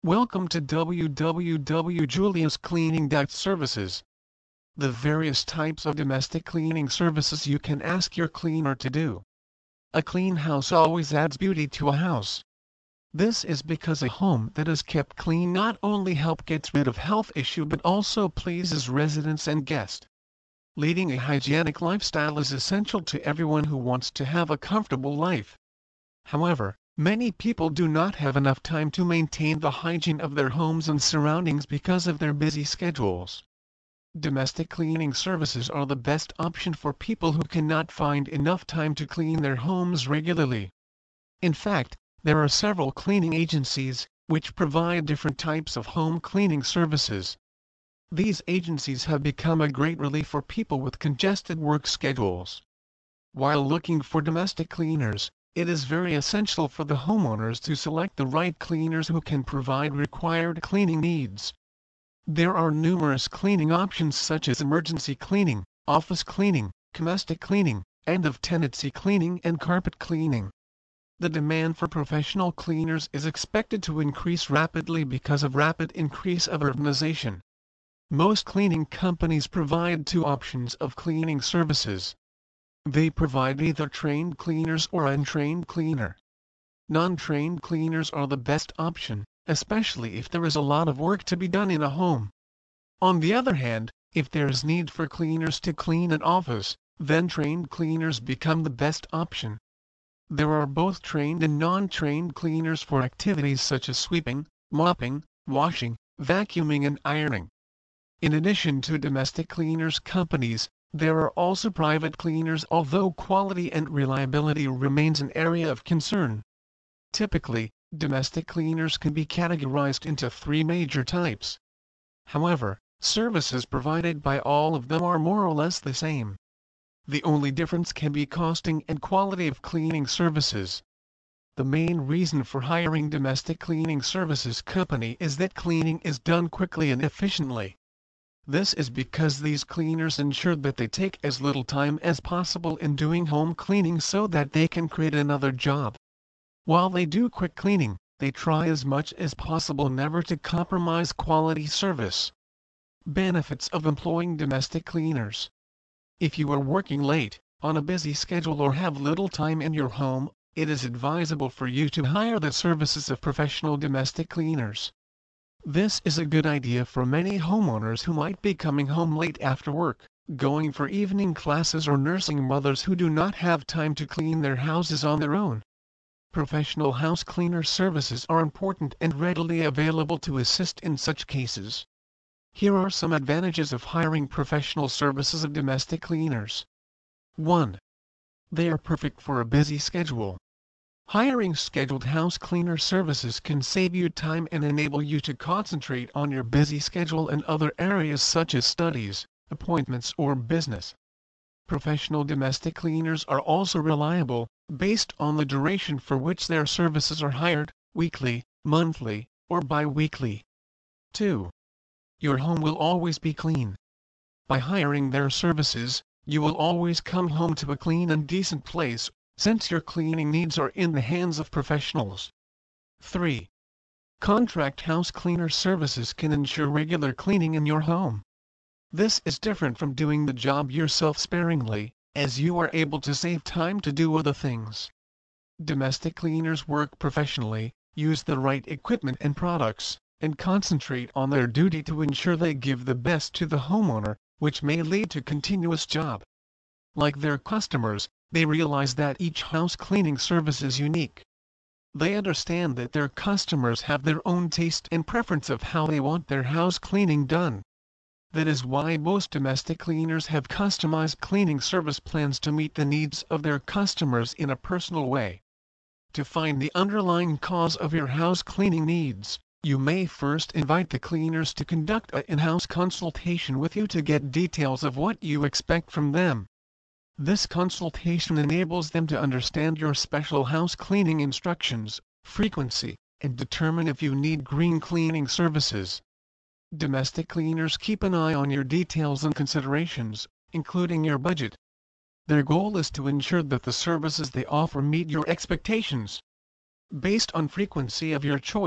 Welcome to www.juliuscleaning.services. The various types of domestic cleaning services you can ask your cleaner to do. A clean house always adds beauty to a house. This is because a home that is kept clean not only gets rid of health issue but also pleases residents and guests. Leading a hygienic lifestyle is essential to everyone who wants to have a comfortable life. However, many people do not have enough time to maintain the hygiene of their homes and surroundings because of their busy schedules. Domestic cleaning services are the best option for people who cannot find enough time to clean their homes regularly. In fact, there are several cleaning agencies, which provide different types of home cleaning services. These agencies have become a great relief for people with congested work schedules. While looking for domestic cleaners, it is very essential for the homeowners to select the right cleaners who can provide required cleaning needs. There are numerous cleaning options such as emergency cleaning, office cleaning, domestic cleaning, end-of-tenancy cleaning and carpet cleaning. The demand for professional cleaners is expected to increase rapidly because of rapid increase of urbanization. Most cleaning companies provide two options of cleaning services. They provide either trained cleaners or untrained cleaner. Non-trained cleaners are the best option, especially if there is a lot of work to be done in a home. On the other hand, if there is need for cleaners to clean an office, then trained cleaners become the best option. There are both trained and non-trained cleaners for activities such as sweeping, mopping, washing, vacuuming and ironing. In addition to domestic cleaners companies, there are also private cleaners, although quality and reliability remains an area of concern. Typically, domestic cleaners can be categorized into three major types. However, services provided by all of them are more or less the same. The only difference can be costing and quality of cleaning services. The main reason for hiring domestic cleaning services company is that cleaning is done quickly and efficiently. This is because these cleaners ensure that they take as little time as possible in doing home cleaning so that they can create another job. While they do quick cleaning, they try as much as possible never to compromise quality service. Benefits of employing domestic cleaners. If you are working late, on a busy schedule or have little time in your home, it is advisable for you to hire the services of professional domestic cleaners. This is a good idea for many homeowners who might be coming home late after work, going for evening classes or nursing mothers who do not have time to clean their houses on their own. Professional house cleaner services are important and readily available to assist in such cases. Here are some advantages of hiring professional services of domestic cleaners. 1. They are perfect for a busy schedule. Hiring scheduled house cleaner services can save you time and enable you to concentrate on your busy schedule and other areas such as studies, appointments or business. Professional domestic cleaners are also reliable, based on the duration for which their services are hired, weekly, monthly, or bi-weekly. 2. Your home will always be clean. By hiring their services, you will always come home to a clean and decent place, since your cleaning needs are in the hands of professionals. 3. Contract house cleaner services can ensure regular cleaning in your home. This is different from doing the job yourself sparingly, as you are able to save time to do other things. Domestic cleaners work professionally, use the right equipment and products, and concentrate on their duty to ensure they give the best to the homeowner, which may lead to continuous job. Like their customers, they realize that each house cleaning service is unique. They understand that their customers have their own taste and preference of how they want their house cleaning done. That is why most domestic cleaners have customized cleaning service plans to meet the needs of their customers in a personal way. To find the underlying cause of your house cleaning needs, you may first invite the cleaners to conduct an in-house consultation with you to get details of what you expect from them. This consultation enables them to understand your special house cleaning instructions, frequency, and determine if you need green cleaning services. Domestic cleaners keep an eye on your details and considerations, including your budget. Their goal is to ensure that the services they offer meet your expectations. Based on frequency of your choice,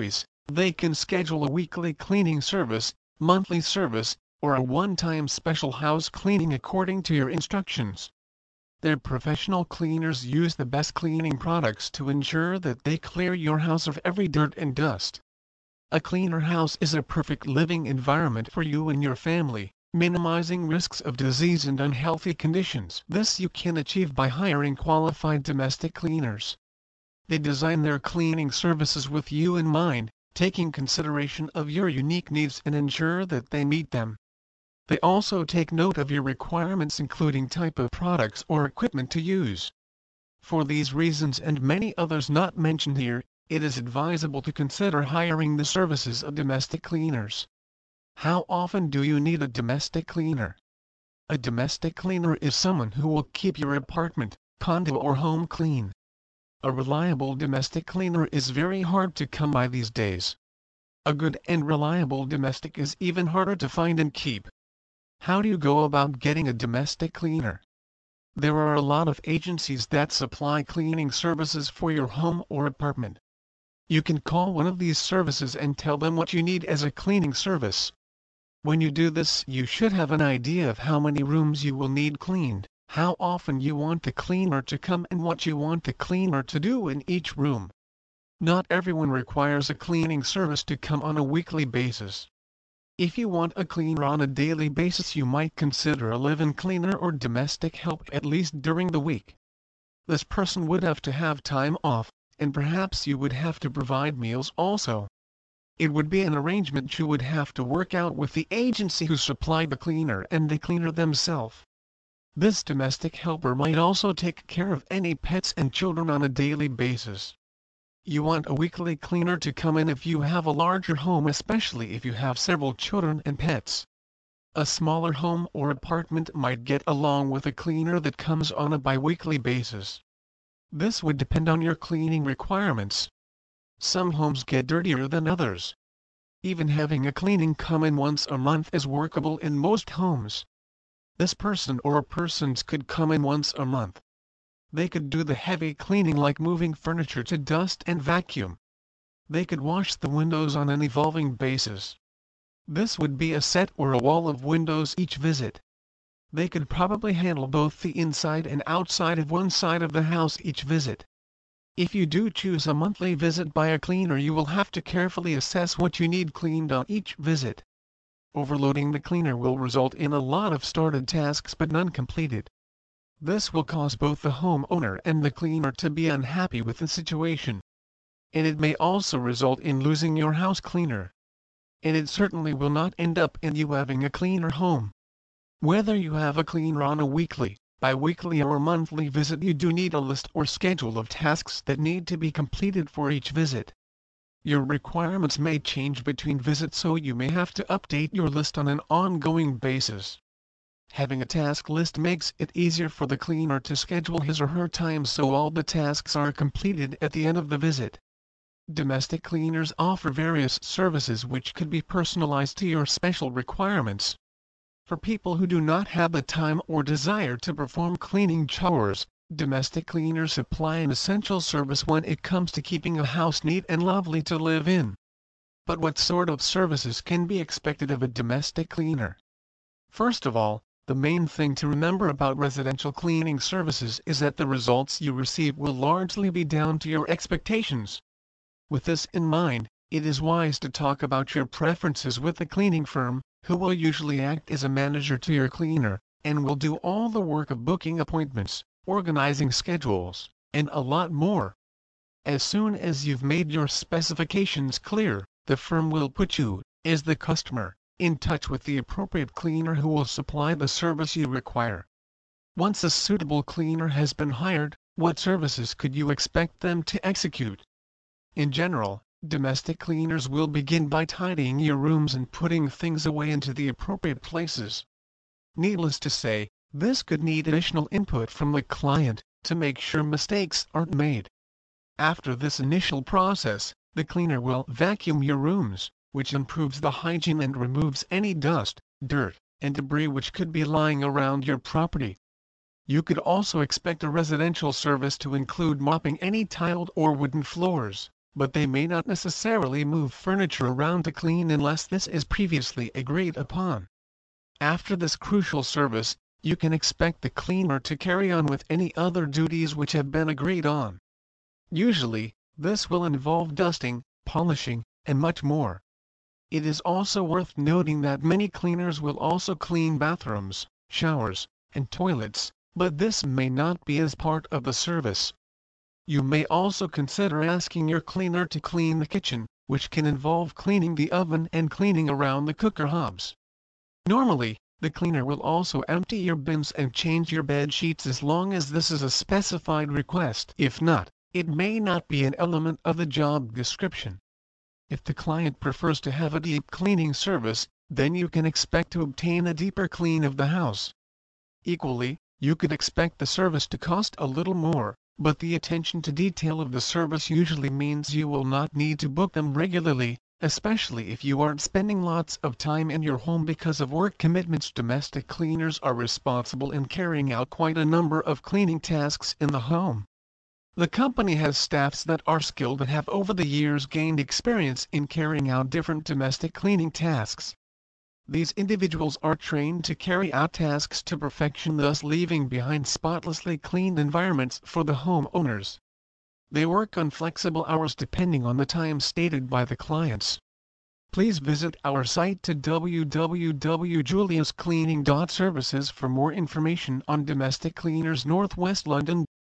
They can schedule a weekly cleaning service, monthly service, or a one-time special house cleaning according to your instructions. Their professional cleaners use the best cleaning products to ensure that they clear your house of every dirt and dust. A cleaner house is a perfect living environment for you and your family, minimizing risks of disease and unhealthy conditions. This you can achieve by hiring qualified domestic cleaners. They design their cleaning services with you in mind, taking consideration of your unique needs and ensure that they meet them. They also take note of your requirements, including type of products or equipment to use. For these reasons and many others not mentioned here, it is advisable to consider hiring the services of domestic cleaners. How often do you need a domestic cleaner? A domestic cleaner is someone who will keep your apartment, condo or home clean. A reliable domestic cleaner is very hard to come by these days. A good and reliable domestic is even harder to find and keep. How do you go about getting a domestic cleaner? There are a lot of agencies that supply cleaning services for your home or apartment. You can call one of these services and tell them what you need as a cleaning service. When you do this, you should have an idea of how many rooms you will need cleaned, how often you want the cleaner to come and what you want the cleaner to do in each room. Not everyone requires a cleaning service to come on a weekly basis. If you want a cleaner on a daily basis, you might consider a live-in cleaner or domestic help at least during the week. This person would have to have time off, and perhaps you would have to provide meals also. It would be an arrangement you would have to work out with the agency who supplied the cleaner and the cleaner themselves. This domestic helper might also take care of any pets and children on a daily basis. You want a weekly cleaner to come in if you have a larger home, especially if you have several children and pets. A smaller home or apartment might get along with a cleaner that comes on a bi-weekly basis. This would depend on your cleaning requirements. Some homes get dirtier than others. Even having a cleaning come in once a month is workable in most homes. This person or persons could come in once a month. They could do the heavy cleaning like moving furniture to dust and vacuum. They could wash the windows on an evolving basis. This would be a set or a wall of windows each visit. They could probably handle both the inside and outside of one side of the house each visit. If you do choose a monthly visit by a cleaner, you will have to carefully assess what you need cleaned on each visit. Overloading the cleaner will result in a lot of started tasks but none completed. This will cause both the homeowner and the cleaner to be unhappy with the situation. And it may also result in losing your house cleaner. And it certainly will not end up in you having a cleaner home. Whether you have a cleaner on a weekly, bi-weekly or monthly visit, you do need a list or schedule of tasks that need to be completed for each visit. Your requirements may change between visits, so you may have to update your list on an ongoing basis. Having a task list makes it easier for the cleaner to schedule his or her time so all the tasks are completed at the end of the visit. Domestic cleaners offer various services which could be personalized to your special requirements. For people who do not have the time or desire to perform cleaning chores, domestic cleaners supply an essential service when it comes to keeping a house neat and lovely to live in. But what sort of services can be expected of a domestic cleaner? First of all, the main thing to remember about residential cleaning services is that the results you receive will largely be down to your expectations. With this in mind, it is wise to talk about your preferences with the cleaning firm, who will usually act as a manager to your cleaner, and will do all the work of booking appointments, organizing schedules, and a lot more. As soon as you've made your specifications clear, the firm will put you, as the customer, in touch with the appropriate cleaner who will supply the service you require. Once a suitable cleaner has been hired, what services could you expect them to execute? In general, domestic cleaners will begin by tidying your rooms and putting things away into the appropriate places. Needless to say, this could need additional input from the client to make sure mistakes aren't made. After this initial process, the cleaner will vacuum your rooms, which improves the hygiene and removes any dust, dirt, and debris which could be lying around your property. You could also expect a residential service to include mopping any tiled or wooden floors, but they may not necessarily move furniture around to clean unless this is previously agreed upon. After this crucial service, you can expect the cleaner to carry on with any other duties which have been agreed on. Usually, this will involve dusting, polishing, and much more. It is also worth noting that many cleaners will also clean bathrooms, showers, and toilets, but this may not be as part of the service. You may also consider asking your cleaner to clean the kitchen, which can involve cleaning the oven and cleaning around the cooker hobs. Normally, the cleaner will also empty your bins and change your bed sheets as long as this is a specified request. If not, it may not be an element of the job description. If the client prefers to have a deep cleaning service, then you can expect to obtain a deeper clean of the house. Equally, you could expect the service to cost a little more, but the attention to detail of the service usually means you will not need to book them regularly, especially if you aren't spending lots of time in your home because of work commitments. Domestic cleaners are responsible in carrying out quite a number of cleaning tasks in the home. The company has staffs that are skilled and have over the years gained experience in carrying out different domestic cleaning tasks. These individuals are trained to carry out tasks to perfection, thus leaving behind spotlessly cleaned environments for the homeowners. They work on flexible hours depending on the time stated by the clients. Please visit our site to www.juliuscleaning.services for more information on domestic cleaners, Northwest London.